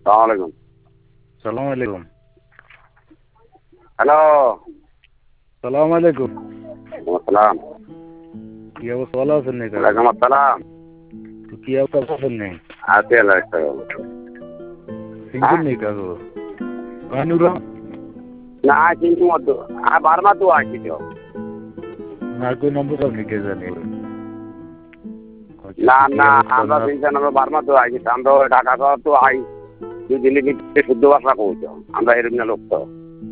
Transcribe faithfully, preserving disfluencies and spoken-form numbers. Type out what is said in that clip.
সালাম আলাইকুম। সালাম আলাইকুম। হ্যালো। সালাম আলাইকুম। সালাম। কি অবস্থা, ভালো আছেন নাকি? ওয়ালাইকুম আসসালাম। কি অবস্থা আছেন নাকি? আছি আল্লাহ সিঙ্গেল নেই কাগো কানুরা না কিন্তু মত আ বারমা তো আছি তো না কোন নম্বর আপনি কে জানি না না আমরা তিনজন আমরা বারমা তো আছি আমরা ঢাকা শহর তো আই দুই দিনে কিন্তু শুদ্ধ ভাষা কইছো আমরা এরকম লোক তো